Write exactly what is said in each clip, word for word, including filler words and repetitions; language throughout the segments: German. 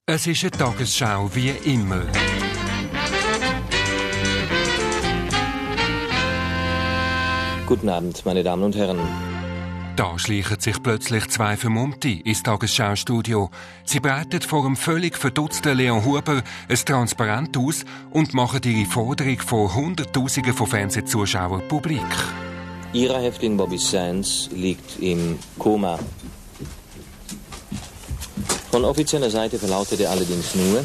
Es ist eine Tagesschau wie immer. Guten Abend, meine Damen und Herren. Da schleichen sich plötzlich zwei Vermummte ins Tagesschau-Studio. Sie breiten vor einem völlig verdutzten Leon Huber ein Transparent aus und machen ihre Forderung vor Hunderttausenden von Fernsehzuschauern publik. Ihrer Häftling Bobby Sands liegt im Koma. Von offizieller Seite verlautet er allerdings nur: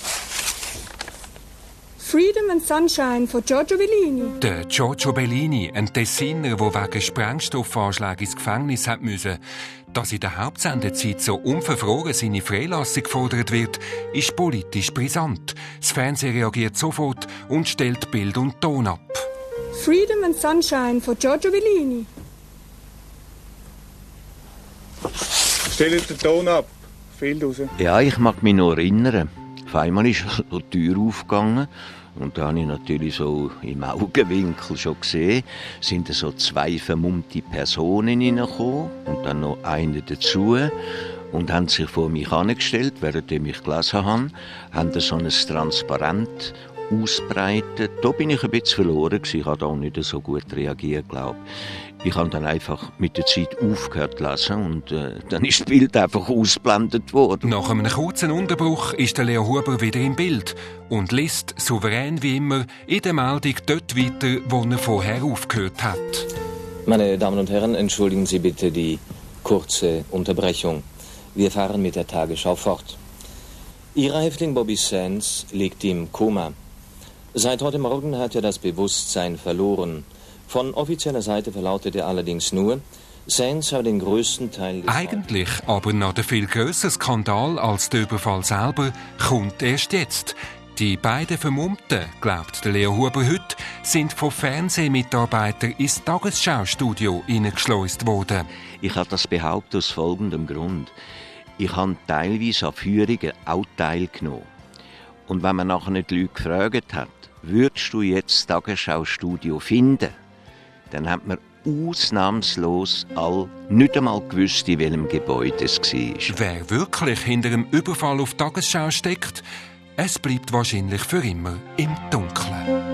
Freedom and Sunshine von Giorgio Bellini. Der Giorgio Bellini, ein Tessiner, der wegen Sprengstoffanschlag ins Gefängnis hat müssen. Dass in der Hauptsendezeit so unverfroren seine Freilassung gefordert wird, ist politisch brisant. Das Fernsehen reagiert sofort und stellt Bild und Ton ab. Freedom and Sunshine von Giorgio Bellini. Stellt den Ton ab. Viel raus. Ja, ich mag mich noch erinnern. Auf einmal ist die Tür aufgegangen und da habe ich natürlich so im Augenwinkel schon gesehen, sind so zwei vermummte Personen hineingekommen und dann noch eine dazu und haben sich vor mich angestellt, während ich gelesen habe, haben so ein Transparent ausbreitet. Da bin ich ein bisschen verloren gewesen. Ich habe da auch nicht so gut reagiert, glaube ich. Ich habe dann einfach mit der Zeit aufgehört zu lesen und äh, dann ist das Bild einfach ausgeblendet worden. Nach einem kurzen Unterbruch ist der Leo Huber wieder im Bild und liest souverän wie immer in der Meldung dort weiter, wo er vorher aufgehört hat. Meine Damen und Herren, entschuldigen Sie bitte die kurze Unterbrechung. Wir fahren mit der Tagesschau fort. Ihrer Häftling Bobby Sands liegt im Koma. Seit heute Morgen hat er das Bewusstsein verloren. Von offizieller Seite verlautet er allerdings nur, Sands habe den grössten Teil des Eigentlich aber noch der viel grössere Skandal als der Überfall selber kommt erst jetzt. Die beiden Vermummten, glaubt der Leo Huber heute, sind von Fernsehmitarbeitern ins Tagesschau-Studio hineingeschleust worden. Ich habe das behauptet aus folgendem Grund. Ich habe teilweise an Führungen auch teilgenommen. Und wenn man nachher die Leute gefragt hat, würdest du jetzt das Tagesschau-Studio finden? Dann hat man ausnahmslos all nicht einmal gewusst, in welchem Gebäude es war. Wer wirklich hinter einem Überfall auf die Tagesschau steckt, es bleibt wahrscheinlich für immer im Dunkeln.